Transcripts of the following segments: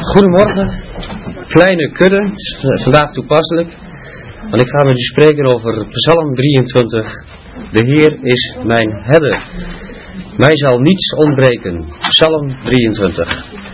Goedemorgen, kleine kudde, vandaag toepasselijk, want ik ga met u spreken over Psalm 23. De Heer is mijn herder, mij zal niets ontbreken. Psalm 23.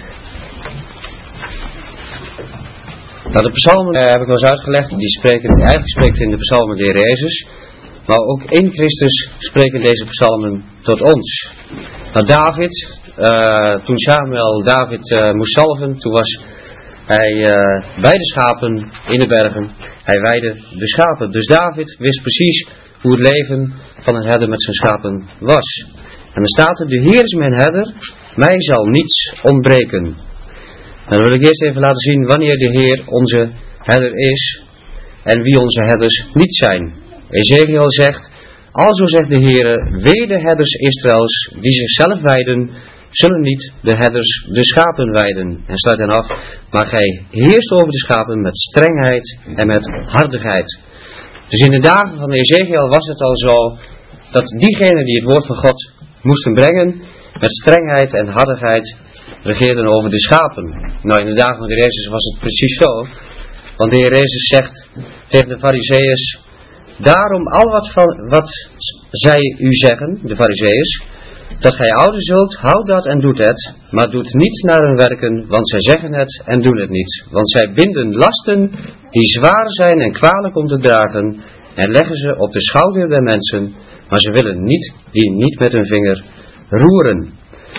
Nou, de psalmen heb ik wel eens uitgelegd, eigenlijk spreekt in de psalmen de Heer Jezus, maar ook in Christus spreken deze psalmen tot ons. Nou, David, toen Samuel David moest salven, toen was hij bij de schapen in de bergen. Hij weidde de schapen. Dus David wist precies hoe het leven van een herder met zijn schapen was. En dan staat er, de Heer is mijn herder, mij zal niets ontbreken. En dan wil ik eerst even laten zien wanneer de Heer onze herder is en wie onze herders niet zijn. Ezekiel zegt, alzo zegt de Heer, wee de herders Israëls die zichzelf weiden, zullen niet de herders de schapen weiden. En sluit dan af, maar gij heerst over de schapen met strengheid en met hardigheid. Dus in de dagen van Ezekiel was het al zo, dat diegenen die het woord van God moesten brengen, met strengheid en hardigheid regeerden over de schapen. Nou, in de dagen van de Heer Jezus was het precies zo, want de Heer Jezus zegt tegen de Farizeeërs, daarom al wat zij u zeggen, de Farizeeërs, dat gij houden zult, houd dat en doet het, maar doet niet naar hun werken, want zij zeggen het en doen het niet. Want zij binden lasten die zwaar zijn en kwalijk om te dragen, en leggen ze op de schouder der mensen, maar ze willen die niet met hun vinger roeren.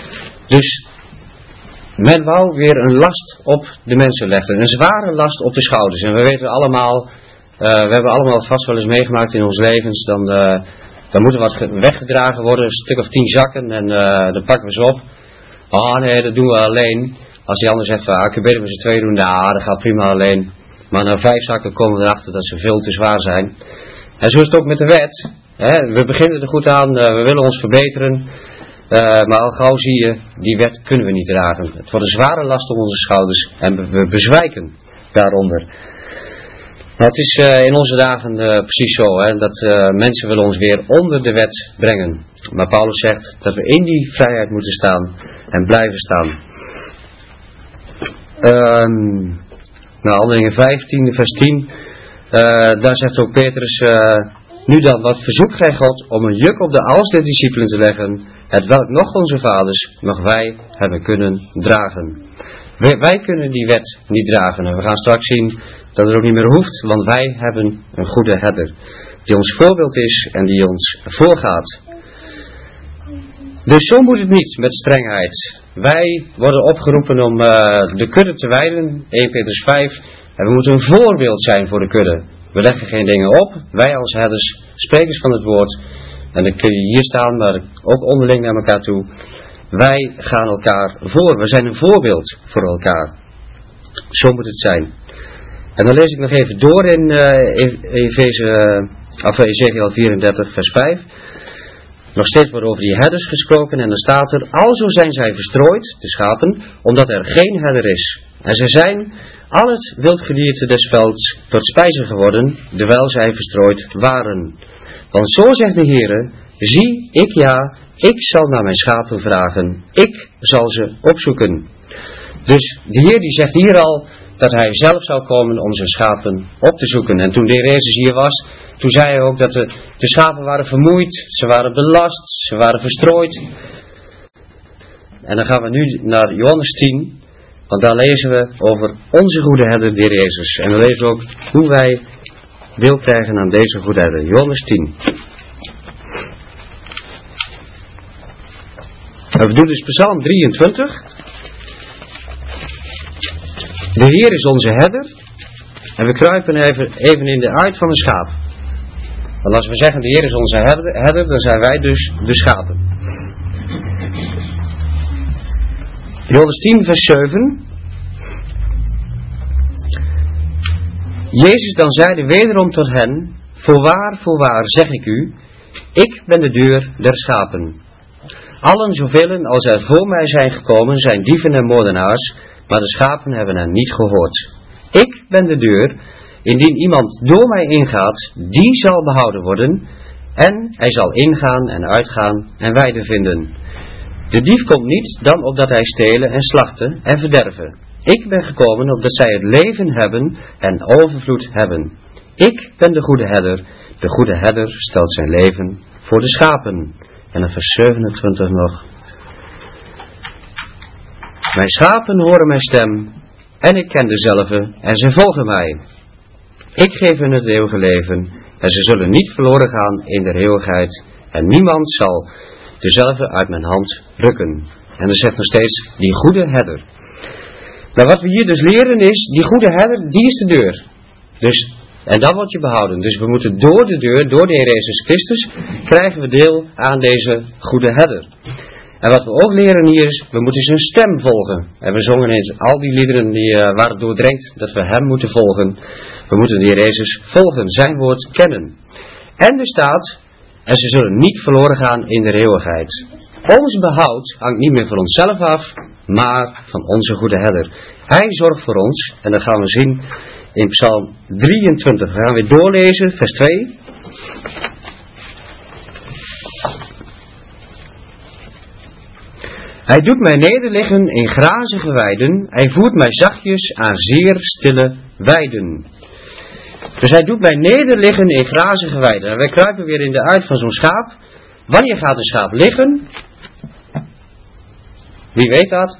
Dus men wou weer een last op de mensen leggen, een zware last op de schouders. En we weten allemaal, we hebben allemaal vast wel eens meegemaakt in ons levens, dan moet er wat weggedragen worden, een stuk of 10 zakken en dan pakken we ze op. Oh nee, dat doen we alleen. Als die ander zegt, ik kan beter met z'n tweeën doen, nou dat gaat prima alleen. Maar na 5 zakken komen we erachter dat ze veel te zwaar zijn. En zo is het ook met de wet. Hè? We beginnen er goed aan, we willen ons verbeteren. Maar al gauw zie je, die wet kunnen we niet dragen. Het wordt een zware last op onze schouders en we bezwijken daaronder. Nou, het is in onze dagen precies zo, hè, dat mensen willen ons weer onder de wet brengen. Maar Paulus zegt dat we in die vrijheid moeten staan en blijven staan. Handelingen 15, vers 10, daar zegt ook Petrus, nu dan, wat verzoekt gij God om een juk op de hals der discipelen te leggen, hetwelk nog onze vaders, nog wij hebben kunnen dragen. Wij kunnen die wet niet dragen en we gaan straks zien dat het ook niet meer hoeft, want wij hebben een goede herder die ons voorbeeld is en die ons voorgaat. Dus zo moet het niet met strengheid. Wij worden opgeroepen om de kudde te weiden, 1 Petrus 5, en we moeten een voorbeeld zijn voor de kudde. We leggen geen dingen op, wij als herders, sprekers van het woord, en dan kun je hier staan, maar ook onderling naar elkaar toe. Wij gaan elkaar voor, we zijn een voorbeeld voor elkaar. Zo moet het zijn. En dan lees ik nog even door in Ezekiel 34 vers 5. Nog steeds wordt over die herders gesproken en dan staat er, alzo zijn zij verstrooid, de schapen, omdat er geen herder is. En zij zijn al het wildgedierte des velds tot spijze geworden, terwijl zij verstrooid waren. Want zo zegt de Heere, zie, ik zal naar mijn schapen vragen, ik zal ze opzoeken. Dus de Heer die zegt hier al dat hij zelf zou komen om zijn schapen op te zoeken. En toen de Heer Jezus hier was, toen zei hij ook dat de schapen waren vermoeid, ze waren belast, ze waren verstrooid. En dan gaan we nu naar Johannes 10, want daar lezen we over onze goede herder, de Heer Jezus. En dan lezen we ook hoe wij deel krijgen aan deze goede herder. Johannes 10. En we doen dus Psalm 23. De Heer is onze herder. En we kruipen even in de aard van een schaap. Want als we zeggen de Heer is onze herder, dan zijn wij dus de schapen. Johannes 10 vers 7. Jezus dan zeide wederom tot hen, voorwaar zeg ik u, ik ben de deur der schapen. Allen zoveel als er voor mij zijn gekomen, zijn dieven en moordenaars, maar de schapen hebben hen niet gehoord. Ik ben de deur, indien iemand door mij ingaat, die zal behouden worden, en hij zal ingaan en uitgaan en weide vinden. De dief komt niet dan opdat hij stelen en slachten en verderven. Ik ben gekomen opdat zij het leven hebben en overvloed hebben. Ik ben de goede herder. De goede herder stelt zijn leven voor de schapen. En dan vers 27 nog. Mijn schapen horen mijn stem en ik ken dezelfde en ze volgen mij. Ik geef hun het eeuwige leven en ze zullen niet verloren gaan in de eeuwigheid en niemand zal dezelfde uit mijn hand rukken. En dan zegt nog steeds die goede herder. Nou, wat we hier dus leren is, die goede herder, die is de deur. Dus, en dan word je behouden. Dus we moeten door de deur, door de Heer Jezus Christus, krijgen we deel aan deze goede herder. En wat we ook leren hier is, we moeten zijn stem volgen. En we zongen eens al die liederen die waren doordrenkt dat we hem moeten volgen. We moeten de Heer Jezus volgen, zijn woord kennen. En er staat, en ze zullen niet verloren gaan in de eeuwigheid. Ons behoud hangt niet meer van onszelf af, maar van onze goede herder. Hij zorgt voor ons, en dat gaan we zien in Psalm 23. We gaan weer doorlezen, vers 2. Hij doet mij nederliggen in grazige weiden, hij voert mij zachtjes aan zeer stille weiden. Dus hij doet mij nederliggen in grazige weiden. En wij kruipen weer in de uit van zo'n schaap. Wanneer gaat een schaap liggen? Wie weet dat?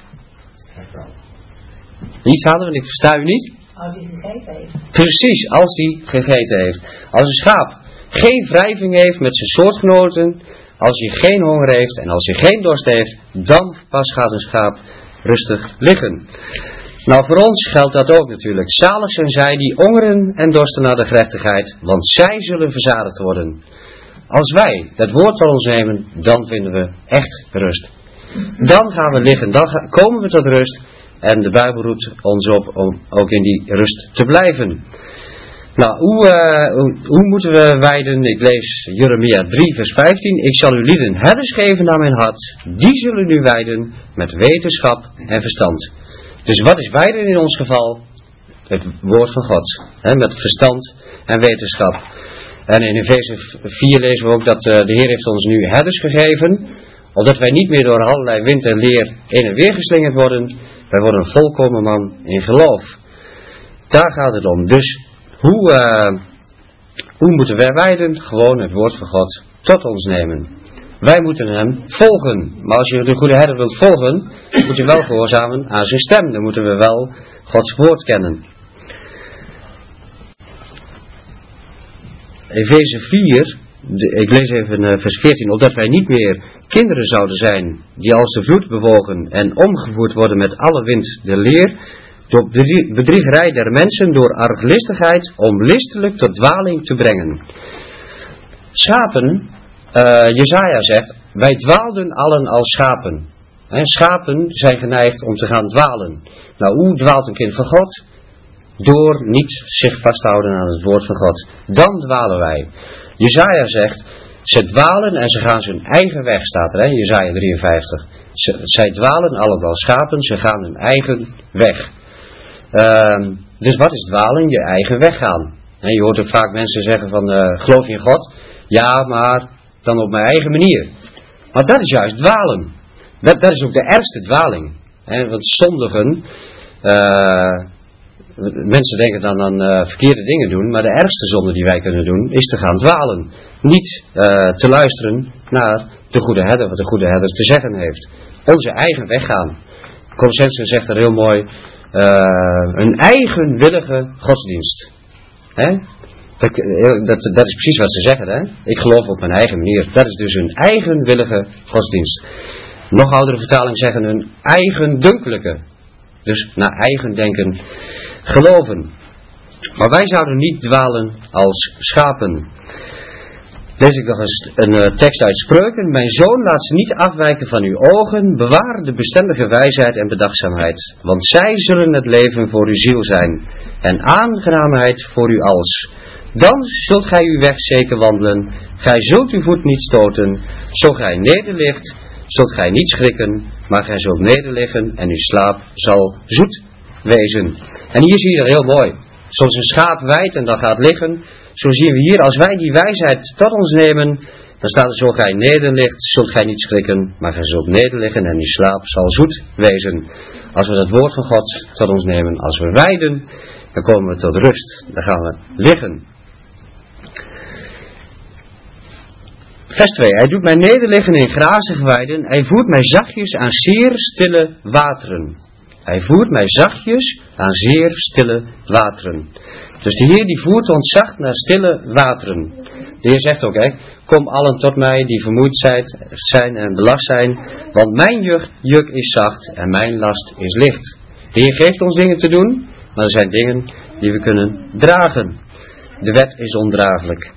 Iets hadden we, ik versta u niet. Als hij gegeten heeft. Precies, als hij gegeten heeft. Als een schaap geen wrijving heeft met zijn soortgenoten, als hij geen honger heeft en als hij geen dorst heeft, dan pas gaat een schaap rustig liggen. Nou, voor ons geldt dat ook natuurlijk. Zalig zijn zij die hongeren en dorsten naar de gerechtigheid, want zij zullen verzadigd worden. Als wij dat woord van ons nemen, dan vinden we echt rust. Dan gaan we liggen, dan komen we tot rust. En de Bijbel roept ons op om ook in die rust te blijven. Nou, hoe moeten we weiden? Ik lees Jeremia 3 vers 15. Ik zal uw lieden herders geven naar mijn hart. Die zullen u weiden met wetenschap en verstand. Dus wat is weiden in ons geval? Het woord van God. Met verstand en wetenschap. En in Efeze 4 lezen we ook dat de Heer heeft ons nu herders gegeven. Opdat wij niet meer door allerlei wind en leer in en weer geslingerd worden. Wij worden een volkomen man in geloof. Daar gaat het om. Dus hoe moeten wij weiden? Gewoon het woord van God tot ons nemen. Wij moeten hem volgen. Maar als je de goede herder wilt volgen, moet je wel gehoorzamen aan zijn stem. Dan moeten we wel Gods woord kennen. Efeze 4, ik lees even vers 14. Opdat wij niet meer kinderen zouden zijn die als de vloed bewogen en omgevoerd worden met alle wind de leer, door bedriegerij der mensen, door arglistigheid, om listelijk tot dwaling te brengen. Schapen, Jesaja zegt, wij dwaalden allen als schapen. Schapen zijn geneigd om te gaan dwalen. Nou, hoe dwaalt een kind van God? Door niet zich vasthouden aan het woord van God. Dan dwalen wij. Jesaja zegt, ze dwalen en ze gaan hun eigen weg, staat er, Jesaja 53. Zij dwalen allen als schapen, ze gaan hun eigen weg. Dus wat is dwalen? Je eigen weg gaan. Je hoort ook vaak mensen zeggen van, geloof je in God? Ja, maar dan op mijn eigen manier. Maar dat is juist dwalen. Dat is ook de ergste dwaling. Want zondigen, mensen denken dan aan verkeerde dingen doen, maar de ergste zonde die wij kunnen doen, is te gaan dwalen. Niet te luisteren naar de goede herder, wat de goede herder te zeggen heeft. Onze eigen weg gaan. Colossenzen zegt er heel mooi, een eigenwillige godsdienst. Dat is precies wat ze zeggen. Ik geloof op mijn eigen manier. Dat is dus een eigenwillige godsdienst. Nog oudere vertalingen zeggen een eigendunkelijke. Dus naar eigen denken geloven. Maar wij zouden niet dwalen als schapen. Lees ik nog eens een tekst uit Spreuken. Mijn zoon, laat ze niet afwijken van uw ogen. Bewaar de bestendige wijsheid en bedachtzaamheid. Want zij zullen het leven voor uw ziel zijn. En aangenaamheid voor u als. Dan zult gij uw weg zeker wandelen. Gij zult uw voet niet stoten. Zo gij nederligt, zult gij niet schrikken. Maar gij zult nederliggen en uw slaap zal zoet wezen. En hier zie je er heel mooi. Zoals een schaap wijdt en dan gaat liggen. Zo zien we hier, als wij die wijsheid tot ons nemen, Dan staat er: zo gij nederligt, zult gij niet schrikken, maar gij zult nederliggen en die slaap zal zoet wezen. Als we het woord van God tot ons nemen, als we wijden, dan komen we tot rust. Dan gaan we liggen. Vers 2. Hij doet mij nederliggen in grazige weiden. Hij voert mij zachtjes aan zeer stille wateren. Hij voert mij zachtjes aan zeer stille wateren. Dus de Heer die voert ons zacht naar stille wateren. De Heer zegt ook, kom allen tot mij die vermoeid zijn en belast zijn, want mijn juk is zacht en mijn last is licht. De Heer geeft ons dingen te doen, maar er zijn dingen die we kunnen dragen. De wet is ondraaglijk.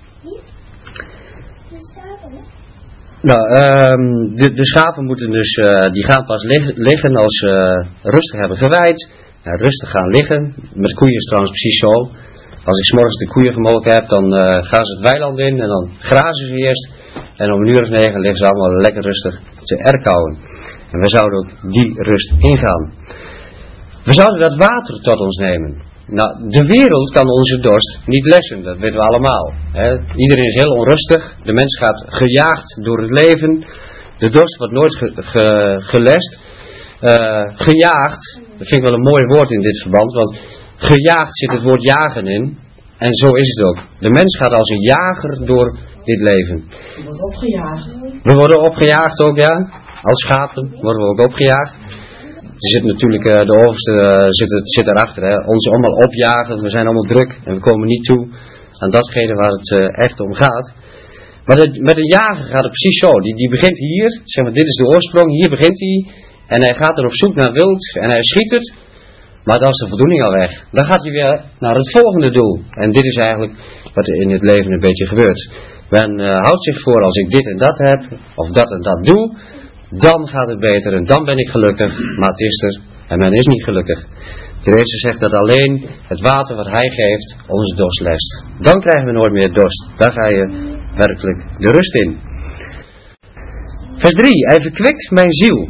Nou, de schapen moeten dus, die gaan pas liggen als ze rustig hebben geweid. Rustig gaan liggen. Met koeien is het trouwens precies zo. Als ik 's morgens de koeien gemolken heb, dan gaan ze het weiland in en dan grazen ze eerst. En om 9:00 liggen ze allemaal lekker rustig te erkauwen. En we zouden ook die rust ingaan. We zouden dat water tot ons nemen. Nou, de wereld kan onze dorst niet lessen, dat weten we allemaal. Iedereen is heel onrustig, de mens gaat gejaagd door het leven, de dorst wordt nooit gelest. Gejaagd, dat vind ik wel een mooi woord in dit verband, want gejaagd zit het woord jagen in, en zo is het ook. De mens gaat als een jager door dit leven. Je wordt opgejaagd. We worden opgejaagd ook, ja. Als schapen worden we ook opgejaagd. Er zit natuurlijk, de overste zit erachter, ons allemaal opjagen, we zijn allemaal druk en we komen niet toe aan datgene waar het echt om gaat. Maar met een jager gaat het precies zo, die begint hier, zeg maar, dit is de oorsprong, hier begint hij en hij gaat er op zoek naar wild en hij schiet het, maar dan is de voldoening al weg. Dan gaat hij weer naar het volgende doel en dit is eigenlijk wat in het leven een beetje gebeurt. Men houdt zich voor, als ik dit en dat heb, of dat en dat doe, dan gaat het beter en dan ben ik gelukkig, maar het is er en men is niet gelukkig. De Heer zegt dat alleen het water wat Hij geeft ons dorst lest. Dan krijgen we nooit meer dorst. Daar ga je werkelijk de rust in. Vers 3. Hij verkwikt mijn ziel.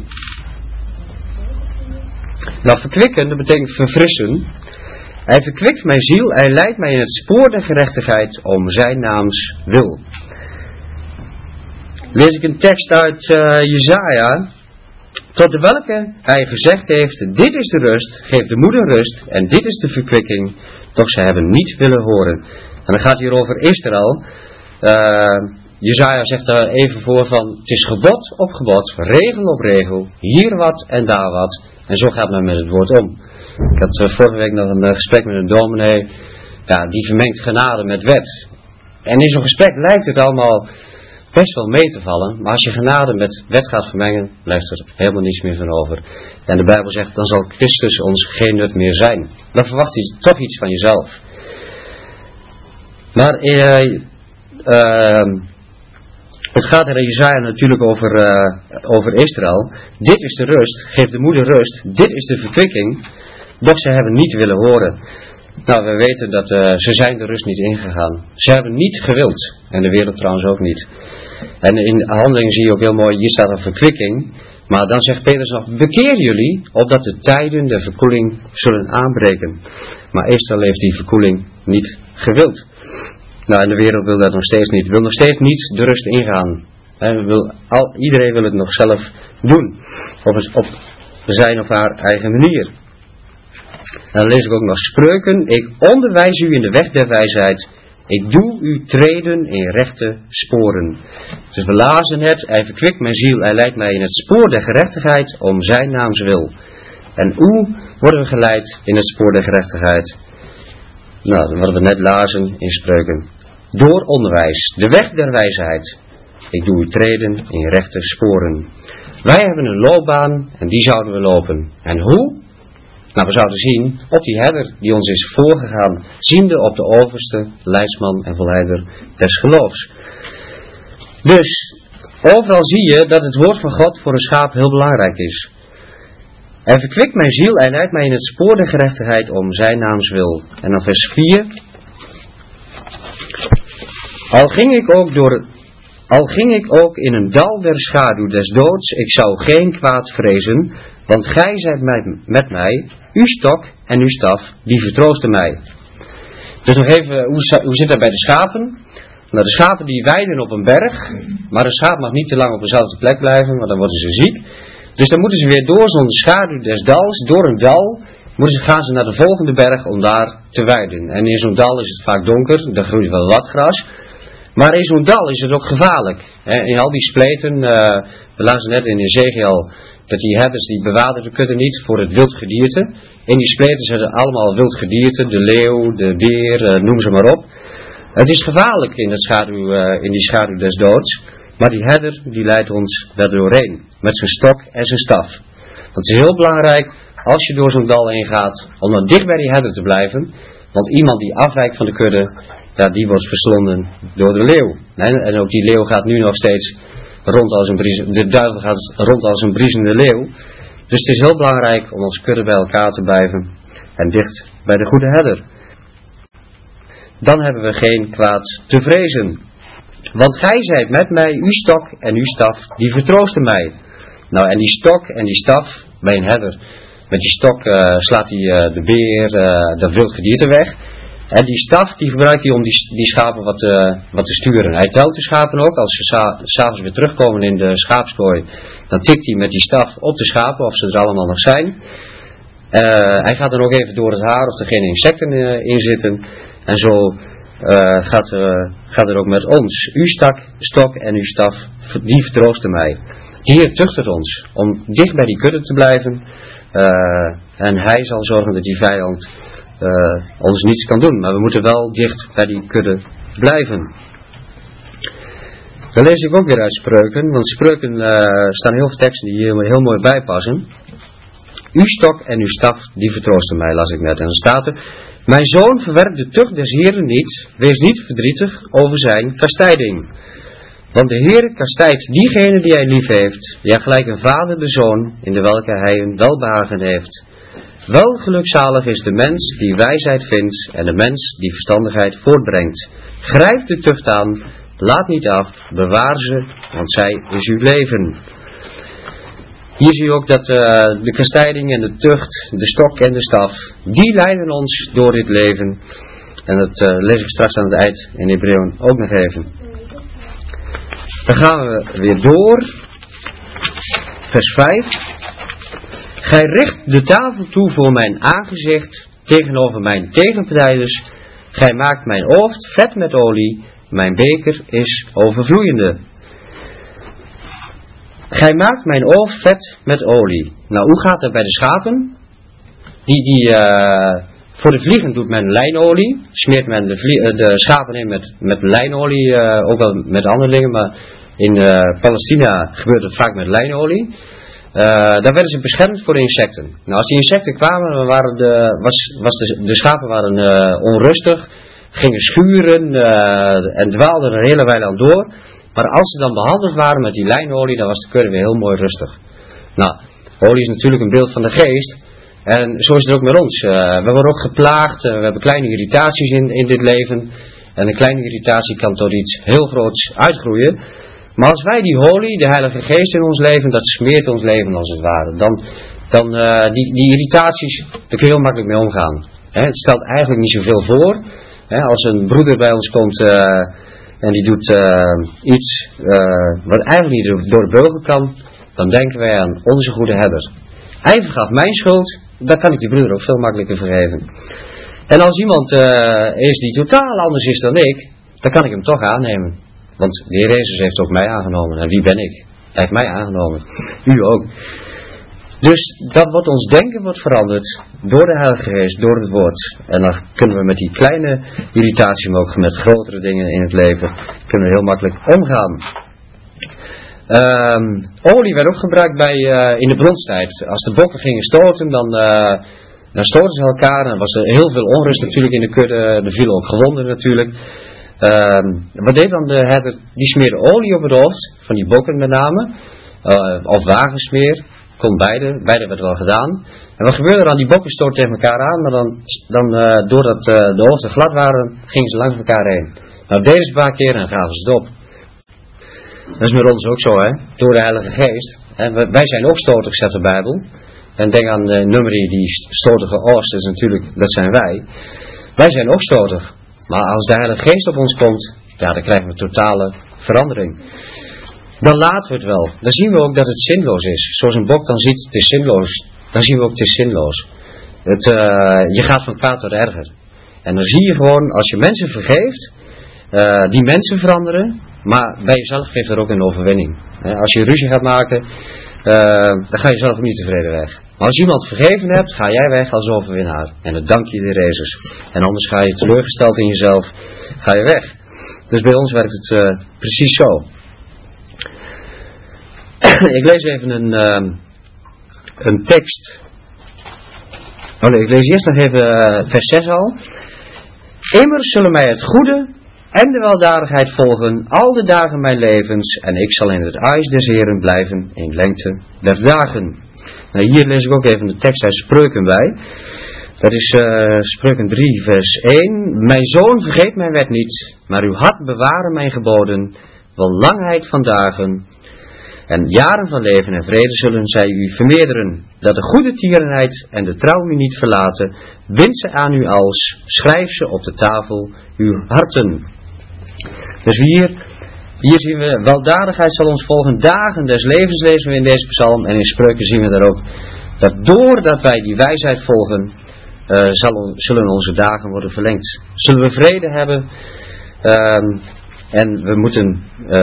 Nou, verkwikken, dat betekent verfrissen. Hij verkwikt mijn ziel, hij leidt mij in het spoor der gerechtigheid om zijn naams wil. Lees ik een tekst uit Jesaja, tot de welke hij gezegd heeft: dit is de rust, geef de moeder rust, en dit is de verkwikking, doch zij hebben niet willen horen. En dan gaat hier over Israël. Jesaja zegt daar even voor van: het is gebod op gebod, regel op regel, hier wat en daar wat. En zo gaat men met het woord om. Ik had vorige week nog een gesprek met een dominee, die vermengt genade met wet. En in zo'n gesprek lijkt het allemaal best wel mee te vallen, maar als je genade met wet gaat vermengen, blijft er helemaal niets meer van over. En de Bijbel zegt, dan zal Christus ons geen nut meer zijn. Dan verwacht hij toch iets van jezelf. Maar het gaat in Jesaja natuurlijk over Israël. Dit is de rust, geef de moeder rust, dit is de verkwikking, doch ze hebben niet willen horen. Nou, we weten dat ze zijn de rust niet ingegaan. Ze hebben niet gewild. En de wereld trouwens ook niet. En in handeling zie je ook heel mooi, hier staat een verkwikking. Maar dan zegt Petrus nog, bekeer jullie, opdat de tijden der verkoeling zullen aanbreken. Maar Israël heeft die verkoeling niet gewild. Nou, en de wereld wil dat nog steeds niet. Wil nog steeds niet de rust ingaan. Iedereen wil het nog zelf doen. Op zijn of haar eigen manier. En dan lees ik ook nog spreuken. Ik onderwijs u in de weg der wijsheid. Ik doe u treden in rechte sporen. Dus we lazen het. Hij verkwikt mijn ziel. Hij leidt mij in het spoor der gerechtigheid om zijn naams wil. En hoe worden we geleid in het spoor der gerechtigheid? Nou, wat we net lazen in spreuken. Door onderwijs. De weg der wijsheid. Ik doe u treden in rechte sporen. Wij hebben een loopbaan en die zouden we lopen. En hoe? Nou, we zouden zien op die herder die ons is voorgegaan, ziende op de overste leidsman en volleider des geloofs. Dus, overal zie je dat het woord van God voor een schaap heel belangrijk is. Hij verkwikt mijn ziel, hij leidt mij in het spoor der gerechtigheid om zijn naams wil. En dan vers 4. Al ging ik ook in een dal der schaduw des doods, ik zou geen kwaad vrezen, want gij zijt met mij, uw stok en uw staf, die vertroosten mij. Dus nog even, hoe zit dat bij de schapen? Nou, de schapen die weiden op een berg, maar een schaap mag niet te lang op dezelfde plek blijven, want dan worden ze ziek. Dus dan moeten ze weer door zo'n schaduw des dals, door een dal, gaan ze naar de volgende berg om daar te weiden. En in zo'n dal is het vaak donker, daar groeit wel wat gras. Maar in zo'n dal is het ook gevaarlijk. In al die spleten, we lazen net in Ezekiel, dat die herders die bewaarden de kudde niet voor het wild gedierte. In die spleten zitten allemaal wild gedierte, de leeuw, de beer, noem ze maar op. Het is gevaarlijk in die schaduw des doods, maar die herder die leidt ons daar doorheen, met zijn stok en zijn staf. Want het is heel belangrijk, als je door zo'n dal heen gaat, om dan dicht bij die herder te blijven, want iemand die afwijkt van de kudde, ja, die wordt verslonden door de leeuw. En ook die leeuw gaat nu nog steeds rond als de duivel gaat rond als een briesende leeuw. Dus het is heel belangrijk om onze kudde bij elkaar te blijven en dicht bij de goede herder. Dan hebben we geen kwaad te vrezen. Want gij zijt met mij, uw stok en uw staf, die vertroosten mij. Nou, en die stok en die staf bij een herder. Met die stok slaat hij de beer, dat wild gedierte weg. En die staf die gebruikt hij om die schapen wat te sturen. Hij telt de schapen ook. Als ze 's avonds weer terugkomen in de schaapskooi, dan tikt hij met die staf op de schapen of ze er allemaal nog zijn. Hij gaat dan ook even door het haar of er geen insecten in zitten. En zo gaat het ook met ons. Uw stok en uw staf, die vertroosten mij. De Heer tuchtert ons om dicht bij die kudde te blijven. En hij zal zorgen dat die vijand ons niets kan doen. Maar we moeten wel dicht bij die kudde blijven. Dan lees ik ook weer uit Spreuken. Want Spreuken staan heel veel teksten die hier heel mooi bij passen. Uw stok en uw staf, die vertroosten mij, las ik net. En dan staat er: mijn zoon, verwerp de tucht des Heeren niet. Wees niet verdrietig over zijn kastijding. Want de Heer kastijdt diegene die hij lief heeft. Ja, gelijk een vader de zoon, in de welke hij een welbehagen heeft. Wel gelukzalig is de mens die wijsheid vindt en de mens die verstandigheid voortbrengt. Grijp de tucht aan, laat niet af, bewaar ze, want zij is uw leven. Hier zie je ook dat de kastijding en de tucht, de stok en de staf, die leiden ons door dit leven. En dat lees ik straks aan het eind in Hebreeën ook nog even. Dan gaan we weer door. Vers 5. Gij richt de tafel toe voor mijn aangezicht tegenover mijn tegenpartijders. Gij maakt mijn hoofd vet met olie, mijn beker is overvloeiende. Gij maakt mijn hoofd vet met olie. Nou, hoe gaat dat bij de schapen? Voor de vliegen doet men lijnolie. Smeert men de schapen in met lijnolie, ook wel met andere dingen, maar in Palestina gebeurt het vaak met lijnolie. Daar werden ze beschermd voor de insecten. Nou, als die insecten kwamen, dan waren de schapen waren onrustig, gingen schuren en dwaalden er een hele wijle aan door. Maar als ze dan behandeld waren met die lijnolie, dan was de kudde weer heel mooi rustig. Nou, olie is natuurlijk een beeld van de geest. En zo is het ook met ons. We worden ook geplaagd, we hebben kleine irritaties in dit leven. En een kleine irritatie kan tot iets heel groots uitgroeien. Maar als wij die olie, de Heilige Geest in ons leven, dat smeert ons leven als het ware. Dan die irritaties, daar kun je heel makkelijk mee omgaan. Het stelt eigenlijk niet zoveel voor. Als een broeder bij ons komt en die doet iets wat eigenlijk niet door de beugel kan, dan denken wij aan onze goede herder. Hij vergaf mijn schuld, dan kan ik die broeder ook veel makkelijker vergeven. En als iemand is die totaal anders is dan ik, dan kan ik hem toch aannemen. Want de Heer Jezus heeft ook mij aangenomen. En wie ben ik? Hij heeft mij aangenomen. U ook. Dus dat wordt ons denken wordt veranderd door de Heilige Geest, door het woord. En dan kunnen we met die kleine irritatie, maar ook met grotere dingen in het leven, kunnen we heel makkelijk omgaan. Olie werd ook gebruikt in de bronstijd. Als de bokken gingen stoten, dan stoten ze elkaar. En dan was er heel veel onrust natuurlijk in de kudde. Er vielen ook gewonden natuurlijk. Wat deed dan de herder? Die smeerde olie op het hoofd, van die bokken met name. Of wagensmeer. Kon beide werd wel gedaan. En wat gebeurde er dan? Die bokken stoten tegen elkaar aan. Maar dan doordat de hoofden glad waren, gingen ze langs elkaar heen. Nou, deden ze een paar keer en gaven ze het op. Dat is met ons ook zo, hè. Door de Heilige Geest. Wij zijn ook stotig, zegt de Bijbel. En denk aan de nummerie, die stotige oosters natuurlijk, dat zijn wij. Wij zijn ook stotig. Maar als de Heilige Geest op ons komt, ja, dan krijgen we totale verandering. Dan laten we het wel. Dan zien we ook dat het zinloos is. Zoals een bok dan ziet, het is zinloos. Dan zien we ook, het is zinloos. Je gaat van kwaad tot erger. En dan zie je gewoon, als je mensen vergeeft, die mensen veranderen, maar bij jezelf geeft er ook een overwinning. Als je ruzie gaat maken, dan ga je zelf ook niet tevreden weg. Maar als iemand vergeven hebt, ga jij weg als overwinnaar. En dan dank je de Jezus. En anders ga je teleurgesteld in jezelf, ga je weg. Dus bij ons werkt het precies zo. Ik lees even een tekst. Oh nee, ik lees eerst nog even vers 6 al. Immers zullen mij het goede en de weldadigheid volgen al de dagen mijn levens, en ik zal in het huis des Heren blijven in lengte der dagen. Nou, hier lees ik ook even de tekst uit Spreuken bij. Dat is Spreuken 3 vers 1. Mijn zoon, vergeet mijn wet niet, maar uw hart bewaren mijn geboden, wel langheid van dagen en jaren van leven en vrede zullen zij u vermeerderen. Dat de goede tierenheid en de trouw u niet verlaten, bind ze aan u als, schrijf ze op de tafel uw harten. Dus hier zien we, weldadigheid zal ons volgen, dagen des levens lezen we in deze psalm. En in Spreuken zien we daar ook, dat doordat wij die wijsheid volgen, zullen onze dagen worden verlengd. Zullen we vrede hebben, en we moeten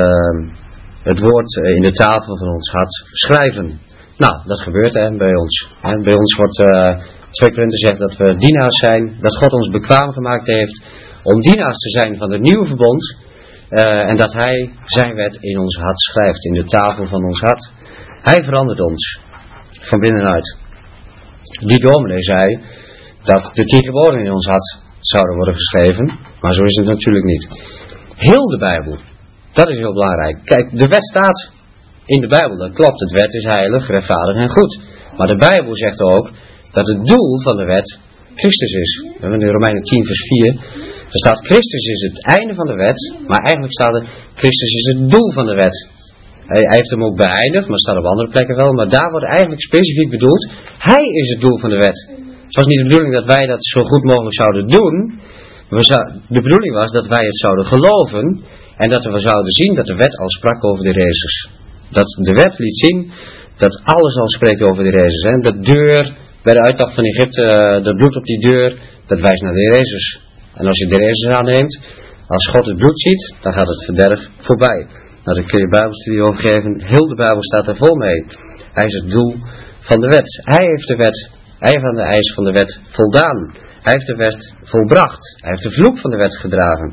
het woord in de tafel van ons hart schrijven. Nou, dat gebeurt bij ons. Bij ons wordt 2 Korinthe zegt dat we dienaars zijn, dat God ons bekwaam gemaakt heeft om dienaars te zijn van het nieuwe verbond, en dat Hij zijn wet in ons hart schrijft, in de tafel van ons hart. Hij verandert ons van binnenuit. Die dominee zei dat de 10 geboden in ons hart zouden worden geschreven, maar zo is het natuurlijk niet. Heel de Bijbel, dat is heel belangrijk. Kijk, de wet staat in de Bijbel, dat klopt, het wet is heilig, rechtvaardig en goed. Maar de Bijbel zegt ook dat het doel van de wet Christus is. We hebben in Romeinen 10 vers 4, er staat Christus is het einde van de wet, maar eigenlijk staat er Christus is het doel van de wet. Hij heeft hem ook beëindigd, maar staat op andere plekken wel, maar daar wordt eigenlijk specifiek bedoeld, Hij is het doel van de wet. Het was niet de bedoeling dat wij dat zo goed mogelijk zouden doen, de bedoeling was dat wij het zouden geloven en dat we zouden zien dat de wet al sprak over de Jezus. Dat de wet liet zien dat alles al spreekt over de Jezus. Hè? Dat deur bij de uittocht van Egypte, dat bloed op die deur, dat wijst naar de Jezus. En als je de Jezus aanneemt, als God het bloed ziet, dan gaat het verderf voorbij. Nou, daar kun je Bijbelstudie over geven. Heel de Bijbel staat er vol mee. Hij is het doel van de wet. Hij heeft de wet, hij heeft aan de eis van de wet voldaan. Hij heeft de wet volbracht. Hij heeft de vloek van de wet gedragen.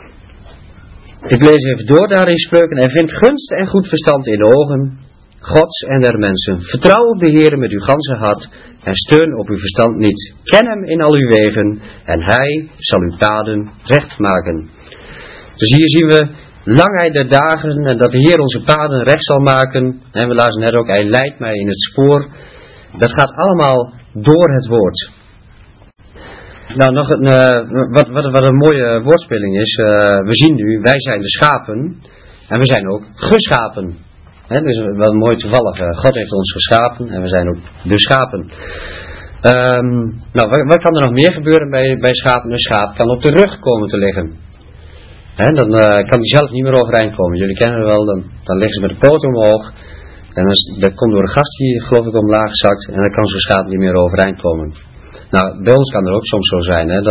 Ik lees even door daar in Spreuken. En vindt gunst en goed verstand in de ogen Gods en der mensen. Vertrouw op de Heere met uw ganse hart en steun op uw verstand niet. Ken hem in al uw wegen en hij zal uw paden recht maken. Dus hier zien we langheid der dagen en dat de Heer onze paden recht zal maken. En we lazen net ook, hij leidt mij in het spoor. Dat gaat allemaal door het woord. Nou, nog wat een mooie woordspeling is. We zien nu, wij zijn de schapen en we zijn ook geschapen. Dus wat mooi toevallig. God heeft ons geschapen en we zijn ook de schapen. Nou, wat kan er nog meer gebeuren bij schapen? Een schaap kan op de rug komen te liggen. Dan kan hij zelf niet meer overeind komen. Jullie kennen het wel, dan liggen ze met de poot omhoog. En dat komt door een gast die geloof ik omlaag zakt. En dan kan zo'n schaap niet meer overeind komen. Nou, bij ons kan er ook soms zo zijn. Je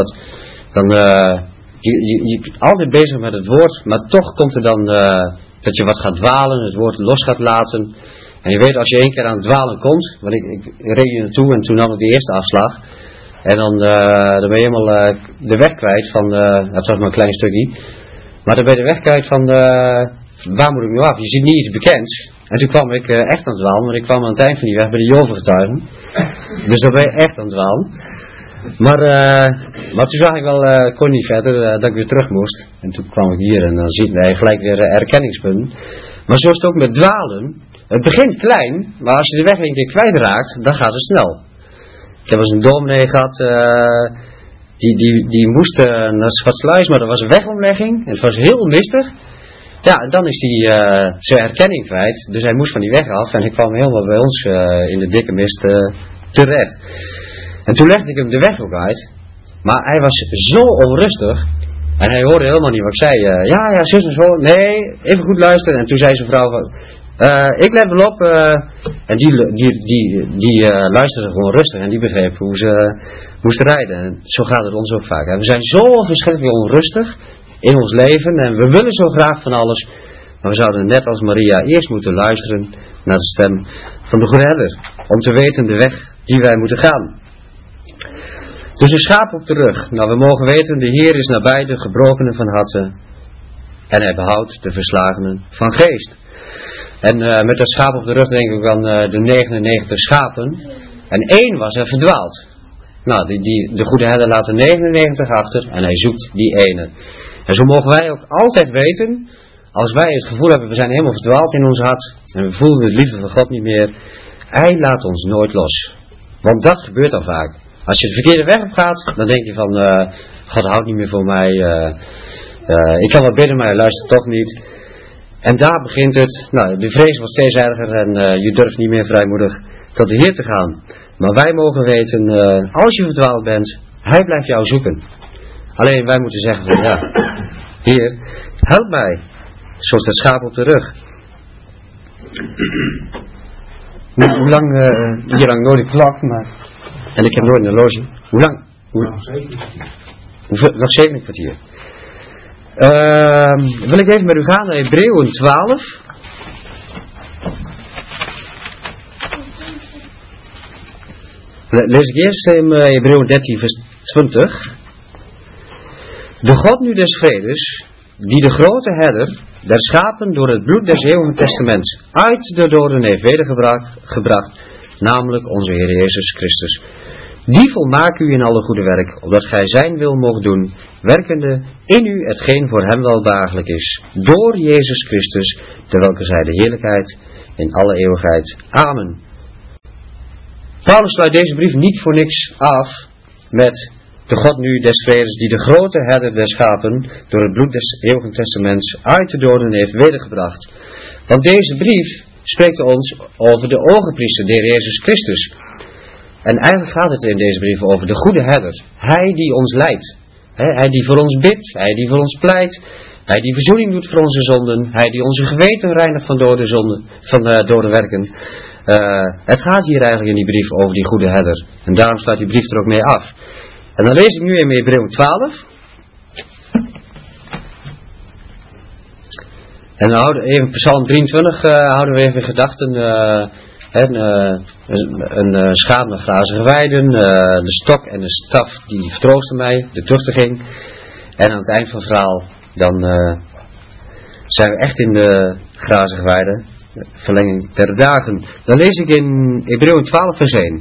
bent altijd bezig met het woord. Maar toch komt er dan dat je wat gaat dwalen. Het woord los gaat laten. En je weet als je 1 keer aan het dwalen komt. Want ik reed hier naartoe en toen nam ik de eerste afslag. En dan ben je helemaal de weg kwijt van. Het was maar een klein stukje. Maar dan ben je de weg kwijt van. Waar moet ik nu af? Je ziet niet iets bekends. En toen kwam ik echt aan het dwalen, want ik kwam aan het eind van die weg bij de Jovengetuigen. Dus dan ben je echt aan het dwalen. Maar toen zag ik wel, kon niet verder, dat ik weer terug moest. En toen kwam ik hier en dan zie je gelijk weer herkenningspunten. Maar zo is het ook met dwalen. Het begint klein, maar als je de weg 1 keer kwijtraakt, dan gaat het snel. Ik heb eens een dominee gehad, die moest naar Zwartsluis, maar er was een wegomlegging. En het was heel mistig. Ja, en dan is hij zijn herkenning kwijt. Dus hij moest van die weg af en hij kwam helemaal bij ons in de dikke mist terecht. En toen legde ik hem de weg ook uit. Maar hij was zo onrustig. En hij hoorde helemaal niet wat ik zei. Ja, zus en zo. Nee, even goed luisteren. En toen zei zijn vrouw van, ik let wel op. En die luisterde gewoon rustig en die begreep hoe ze moesten rijden. En zo gaat het ons ook vaak. Hè. We zijn zo verschrikkelijk onrustig in ons leven en we willen zo graag van alles. Maar we zouden net als Maria eerst moeten luisteren naar de stem van de goede herder. Om te weten de weg die wij moeten gaan. Dus een schaap op de rug. Nou, we mogen weten, de Heer is nabij de gebrokenen van harten. En hij behoudt de verslagenen van geest. En met dat schaap op de rug denk ik aan de 99 schapen. En 1 was er verdwaald. Nou, de goede herder laat er 99 achter en hij zoekt die ene. En zo mogen wij ook altijd weten, als wij het gevoel hebben, we zijn helemaal verdwaald in ons hart. En we voelen de liefde van God niet meer. Hij laat ons nooit los. Want dat gebeurt al vaak. Als je de verkeerde weg op gaat, dan denk je van, God houdt niet meer voor mij. Ik kan wel bidden, maar hij luistert toch niet. En daar begint het. Nou, de vrees wordt steeds erger en je durft niet meer vrijmoedig tot de Heer te gaan. Maar wij mogen weten, als je verdwaald bent, hij blijft jou zoeken. Alleen wij moeten zeggen van, ja, Heer, help mij. Zoals dat schaap op de rug. Hoe lang, hier hangt nooit een klok, maar... En ik heb nooit een horloge. Hoe lang? Nog 7 kwartier. Wil ik even met u gaan naar Hebreeën 12. Lees ik eerst in Hebreeën 13 vers 20. De God nu des vredes, die de grote herder der schapen door het bloed des eeuwigen testaments uit de doden heeft wedergebracht, namelijk onze Heer Jezus Christus. Die volmaakt u in alle goede werk, opdat gij zijn wil mocht doen, werkende in u hetgeen voor hem welbehagelijk is, door Jezus Christus, terwelke zij de heerlijkheid in alle eeuwigheid. Amen. Paulus sluit deze brief niet voor niks af met de God nu des vredes, die de grote herder der schapen door het bloed des eeuwigen testaments uit de doden heeft wedergebracht. Want deze brief spreekt ons over de ogenpriester, de Heer Jezus Christus. En eigenlijk gaat het in deze brief over de goede herder. Hij die ons leidt. Hij die voor ons bidt. Hij die voor ons pleit. Hij die verzoening doet voor onze zonden. Hij die onze geweten reinigt van dode zonden, van dode werken. Het gaat hier eigenlijk in die brief over die goede herder. En daarom sluit die brief er ook mee af. En dan lees ik nu in Hebreeën 12. En dan houden we even Psalm 23 houden we even in gedachten. Een schaap naar grazige weiden, de stok en de staf die vertroosten mij, de tuchtiging. En aan het eind van het verhaal, dan zijn we echt in de grazige weiden, verlenging der dagen. Dan lees ik in Hebreeën 12 vers 1.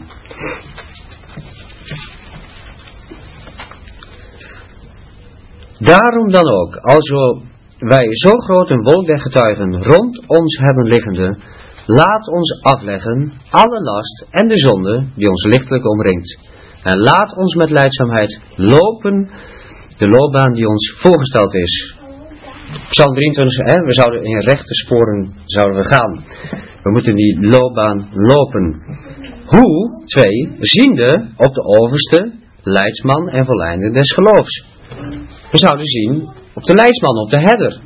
Daarom dan ook, als wij zo groot een wolk der getuigen rond ons hebben liggende, laat ons afleggen alle last en de zonde die ons lichtelijk omringt. En laat ons met lijdzaamheid lopen de loopbaan die ons voorgesteld is. Psalm 23, we zouden in rechte sporen zouden we gaan. We moeten die loopbaan lopen. Hoe? 2. Ziende op de overste leidsman en volleinder des geloofs. We zouden zien op de leidsman, op de herder.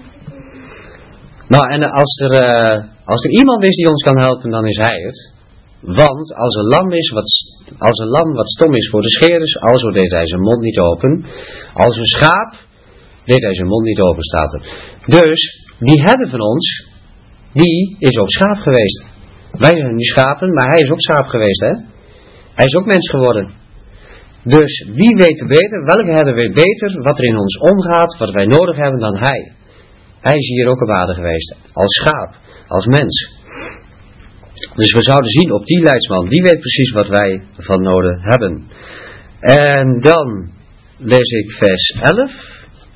Nou, en als er iemand is die ons kan helpen, dan is hij het. Want als een lam wat stom is voor de scheerders, alzo deed hij zijn mond niet open. Als een schaap deed hij zijn mond niet open, staat er. Dus, die herder van ons, die is ook schaap geweest. Wij zijn nu schapen, maar hij is ook schaap geweest, hè. Hij is ook mens geworden. Dus, wie weet beter, welke herder weet beter wat er in ons omgaat, wat wij nodig hebben dan hij. Hij is hier ook op aarde geweest, als schaap, als mens. Dus we zouden zien op die leidsman, die weet precies wat wij van nodig hebben. En dan lees ik vers 11.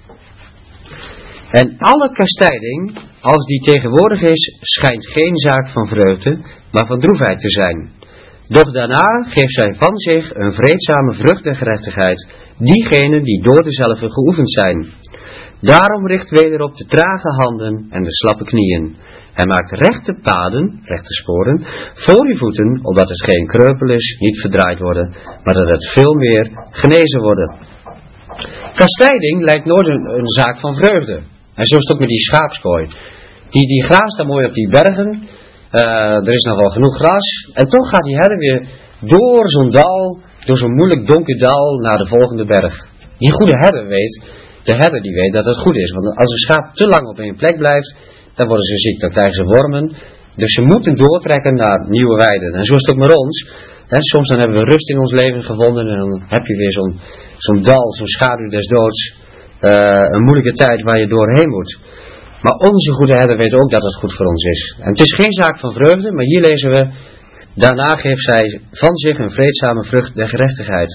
En alle kastijding, als die tegenwoordig is, schijnt geen zaak van vreugde, maar van droefheid te zijn. Doch daarna geeft zij van zich een vreedzame vrucht der gerechtigheid, diegenen die door dezelfde geoefend zijn. Daarom richt wederop de trage handen en de slappe knieën. Hij maakt rechte paden, rechte sporen, voor uw voeten, opdat het geen kreupel is, niet verdraaid worden, maar dat het veel meer genezen worden. Kastijding lijkt nooit een zaak van vreugde. En zo is het ook met die schaapskooi. Die graast daar mooi op die bergen. Er is nog wel genoeg gras. En toch gaat die herder weer door zo'n dal, door zo'n moeilijk donker dal naar de volgende berg. Die goede herder weet, die weet dat het goed is. Want als een schaap te lang op één plek blijft, dan worden ze ziek, dan krijgen ze wormen. Dus ze moeten doortrekken naar nieuwe weiden. En zo is het ook met ons. Soms dan hebben we rust in ons leven gevonden en dan heb je weer zo'n dal, zo'n schaduw des doods. Een moeilijke tijd waar je doorheen moet. Maar onze goede herder weet ook dat het goed voor ons is. En het is geen zaak van vreugde, maar hier lezen we: daarna geeft zij van zich een vreedzame vrucht der gerechtigheid.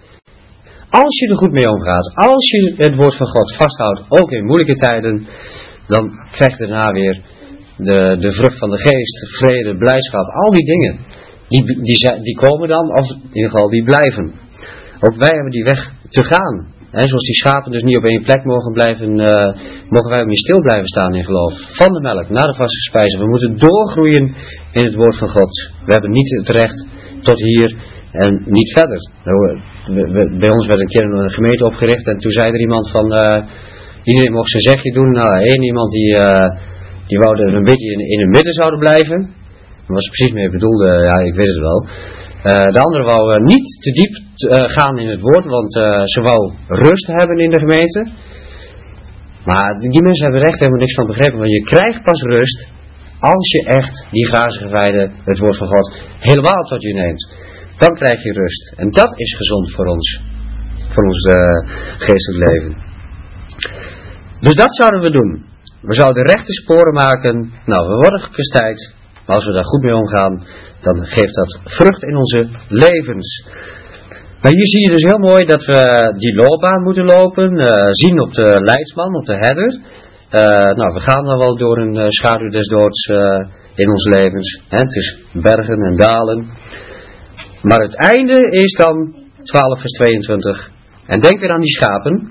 Als je er goed mee omgaat, als je het woord van God vasthoudt, ook in moeilijke tijden, dan krijg je daarna weer de vrucht van de geest, vrede, blijdschap, al die dingen. Die komen dan, of in ieder geval die blijven. Ook wij hebben die weg te gaan. Zoals die schapen dus niet op één plek mogen blijven, mogen wij ook niet stil blijven staan in geloof. Van de melk naar de vaste spijzen. We moeten doorgroeien in het woord van God. We hebben niet het recht tot hier en niet verder. Bij ons werd een keer een gemeente opgericht en toen zei er iemand van, iedereen mocht zijn zegje doen. Nou, één iemand die wou er een beetje in het midden zouden blijven. Dat was precies mee bedoelde, ja, ik weet het wel. De andere wou niet te diep gaan in het woord, want ze wou rust hebben in de gemeente. Maar die mensen hebben er echt helemaal niks van begrepen, want je krijgt pas rust als je echt die grazige weide, het woord van God, helemaal tot je neemt. Dan krijg je rust. En dat is gezond voor ons geestelijk leven. Dus dat zouden we doen. We zouden rechte sporen maken. Nou, we worden gekastijd. Maar als we daar goed mee omgaan, dan geeft dat vrucht in onze levens. Maar hier zie je dus heel mooi dat we die loopbaan moeten lopen. Zien op de leidsman, op de herder. We gaan dan wel door een schaduw des doods in ons levens. Het is bergen en dalen. Maar het einde is dan 12 vers 22. En denk weer aan die schapen.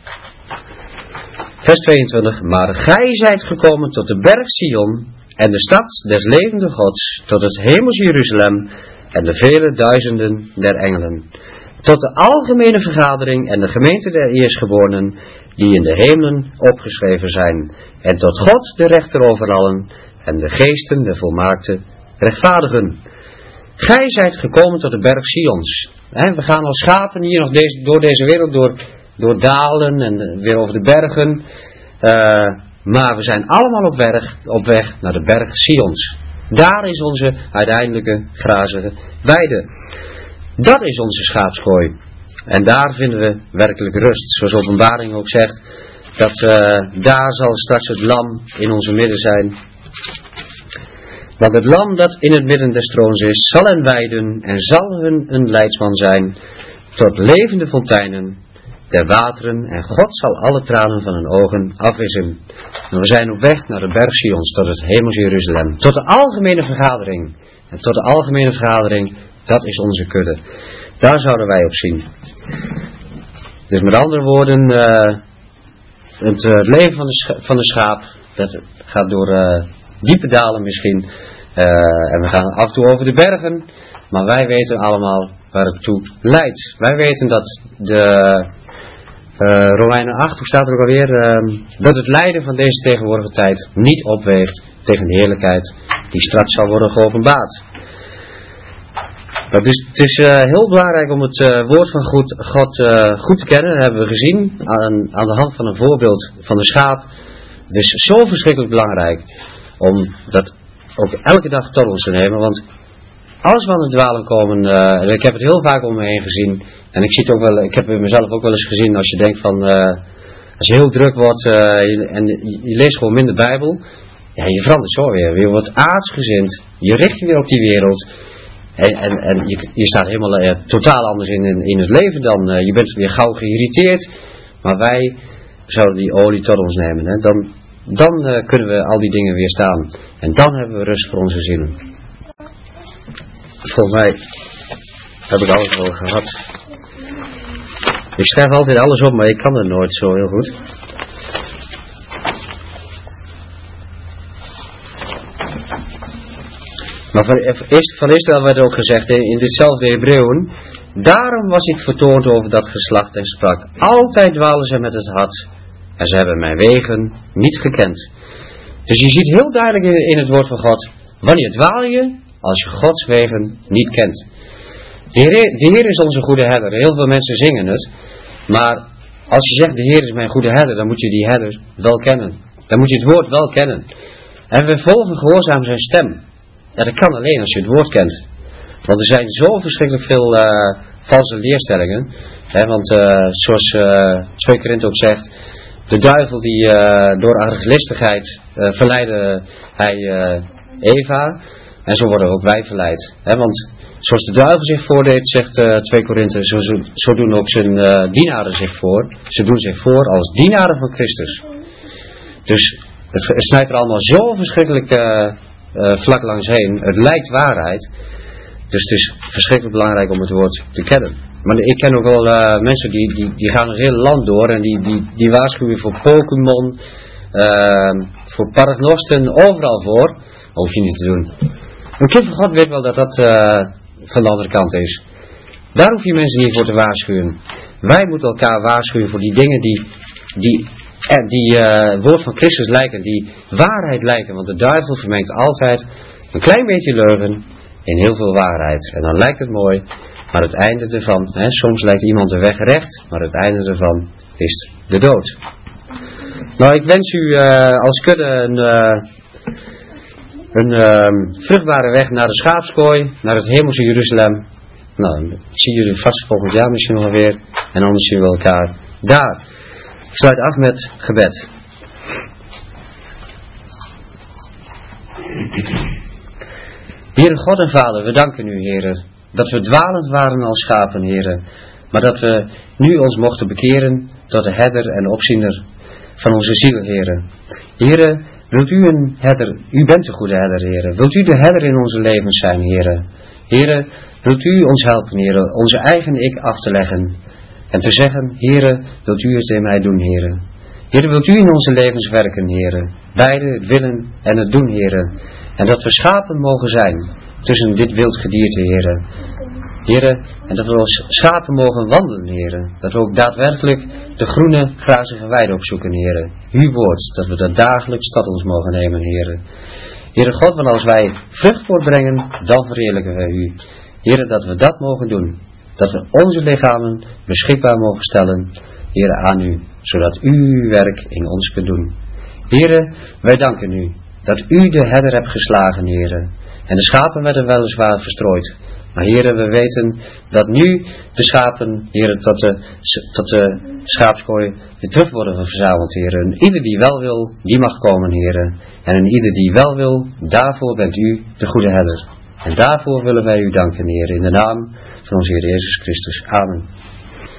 Vers 22. Maar gij zijt gekomen tot de berg Sion en de stad des levenden Gods, tot het hemels Jeruzalem en de vele duizenden der engelen. Tot de algemene vergadering en de gemeente der eerstgeborenen, die in de hemelen opgeschreven zijn. En tot God de rechter over allen en de geesten der volmaakte rechtvaardigen. Gij zijt gekomen tot de berg Sions. We gaan als schapen hier nog door deze wereld, door dalen en weer over de bergen. Maar we zijn allemaal op weg naar de berg Sions. Daar is onze uiteindelijke grazige weide. Dat is onze schaapskooi. En daar vinden we werkelijk rust. Zoals Openbaring ook zegt, dat daar zal straks het lam in onze midden zijn. Want het lam dat in het midden des troons is, zal hen weiden en zal hun een leidsman zijn tot levende fonteinen der wateren, en God zal alle tranen van hun ogen afwissen. En we zijn op weg naar de berg Sions, tot het hemels Jeruzalem, tot de algemene vergadering. En tot de algemene vergadering, dat is onze kudde. Daar zouden wij op zien. Dus met andere woorden, het leven van de schaap, dat gaat door diepe dalen misschien. En we gaan af en toe over de bergen, maar wij weten allemaal waar het toe leidt. Wij weten dat Romeinen 8, hoe staat er ook alweer, dat het lijden van deze tegenwoordige tijd niet opweegt tegen de heerlijkheid die straks zal worden geopenbaard. Dus het is heel belangrijk om het woord van God goed te kennen. Dat hebben we gezien aan de hand van een voorbeeld van de schaap. Het is zo verschrikkelijk belangrijk om dat ook elke dag tot ons te nemen. Want als we aan het dwalen komen, en ik heb het heel vaak om me heen gezien. En ik zie het ook wel, ik heb het mezelf ook wel eens gezien als je denkt van, als je heel druk wordt en je leest gewoon minder Bijbel. Ja, je verandert zo weer. Je wordt aardsgezind. Je richt je weer op die wereld. En je staat helemaal totaal anders in het leven dan. Je bent weer gauw geïrriteerd. Maar wij zouden die olie tot ons nemen. Hè? Dan kunnen we al die dingen weerstaan. En dan hebben we rust voor onze zielen. Volgens mij heb ik alles wel gehad. Ik schrijf altijd alles op, maar ik kan het nooit zo heel goed. Maar van Israël werd ook gezegd, in ditzelfde Hebreeën, Daarom was ik vertoornd over dat geslacht en sprak, altijd dwalen zij met het hart, en ze hebben mijn wegen niet gekend. Dus je ziet heel duidelijk in het woord van God, wanneer dwaal je, als je Gods wegen niet kent. De Heer is onze goede herder. Heel veel mensen zingen het, maar als je zegt, de Heer is mijn goede herder, dan moet je die herder wel kennen. Dan moet je het woord wel kennen. En we volgen gehoorzaam zijn stem. Ja, dat kan alleen als je het woord kent. Want er zijn zo verschrikkelijk veel valse leerstellingen. Want zoals 2 Korinthe ook zegt, de duivel die door arglistigheid verleidde hij Eva. En zo worden ook wij verleid. Want zoals de duivel zich voordeed, zegt 2 Korinthe, zo doen ook zijn dienaren zich voor. Ze doen zich voor als dienaren van Christus. Dus het snijdt er allemaal zo verschrikkelijk vlak langs heen. Het lijkt waarheid. Dus het is verschrikkelijk belangrijk om het woord te kennen. Maar ik ken ook wel mensen die gaan het hele land door en die waarschuwen voor Pokémon, voor paragnosten, overal voor. Dat hoef je niet te doen. Een kind van God weet wel dat dat van de andere kant is. Daar hoef je mensen niet voor te waarschuwen. Wij moeten elkaar waarschuwen voor die dingen die woord van Christus lijken, die waarheid lijken. Want de duivel vermengt altijd een klein beetje leugen in heel veel waarheid. En dan lijkt het mooi, maar het einde ervan, soms lijkt iemand de weg recht, maar het einde ervan is de dood. Nou, ik wens u als kudde een vruchtbare weg naar de schaapskooi, naar het hemelse Jeruzalem. Nou, ik zie jullie vast volgend jaar misschien wel weer. En anders zien we elkaar daar. Ik sluit af met gebed. Heere God en Vader, we danken u, Heere, dat we dwalend waren als schapen, Heere. Maar dat we nu ons mochten bekeren tot de herder en opziener van onze ziel, Heere. Heere, wilt u een herder, u bent de goede herder, Heere. Wilt u de herder in onze levens zijn, Heere. Heere, wilt u ons helpen, Heere, onze eigen ik af te leggen. En te zeggen, Heere, wilt u het in mij doen, Heere. Heere, wilt u in onze levens werken, Heere. Beide het willen en het doen, Heere. En dat we schapen mogen zijn tussen dit wild gedierte, Heere. Heere, en dat we als schapen mogen wandelen, Heere. Dat we ook daadwerkelijk de groene, grazige weide opzoeken, Heere. Uw woord, dat we dat dagelijks tot ons mogen nemen, Heere. Heere God, want als wij vrucht voortbrengen, dan verheerlijken wij u. Heere, dat we dat mogen doen. Dat we onze lichamen beschikbaar mogen stellen, Heere, aan u. Zodat u uw werk in ons kunt doen. Heere, wij danken u dat u de herder hebt geslagen, Heere. En de schapen werden weliswaar verstrooid. Maar Heere, we weten dat nu de schapen, Heere, tot de schaapskooi weer terug worden verzameld, Heere. En ieder die wel wil, die mag komen, Heere. En ieder die wel wil, daarvoor bent u de goede herder. En daarvoor willen wij u danken, Heere, in de naam van onze Heer Jezus Christus. Amen.